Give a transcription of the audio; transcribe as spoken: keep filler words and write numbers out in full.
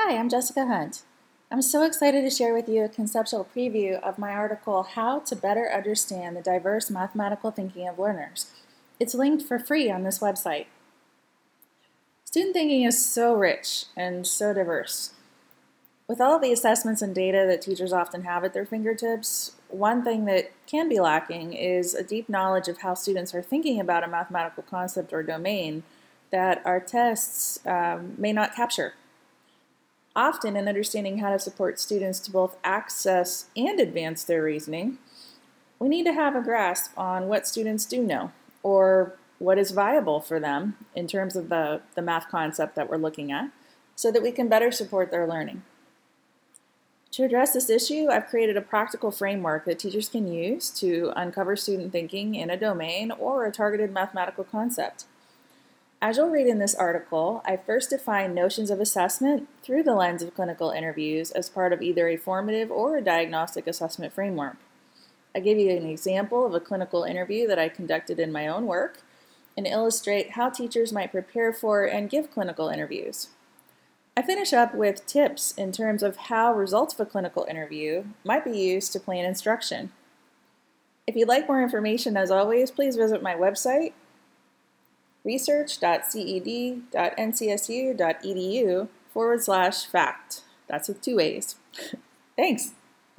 Hi, I'm Jessica Hunt. I'm so excited to share with you a conceptual preview of my article, How to Better Understand the Diverse Mathematical Thinking of Learners. It's linked for free on this website. Student thinking is so rich and so diverse. With all of the assessments and data that teachers often have at their fingertips, one thing that can be lacking is a deep knowledge of how students are thinking about a mathematical concept or domain that our tests um, may not capture. Often, in understanding how to support students to both access and advance their reasoning, we need to have a grasp on what students do know, or what is viable for them in terms of the, the math concept that we're looking at, so that we can better support their learning. To address this issue, I've created a practical framework that teachers can use to uncover student thinking in a domain or a targeted mathematical concept. As you'll read in this article, I first define notions of assessment through the lens of clinical interviews as part of either a formative or a diagnostic assessment framework. I give you an example of a clinical interview that I conducted in my own work and illustrate how teachers might prepare for and give clinical interviews. I finish up with tips in terms of how results of a clinical interview might be used to plan instruction. If you'd like more information, as always, please visit my website, research.ced.ncsu.edu forward slash fact. That's with two A's. Thanks.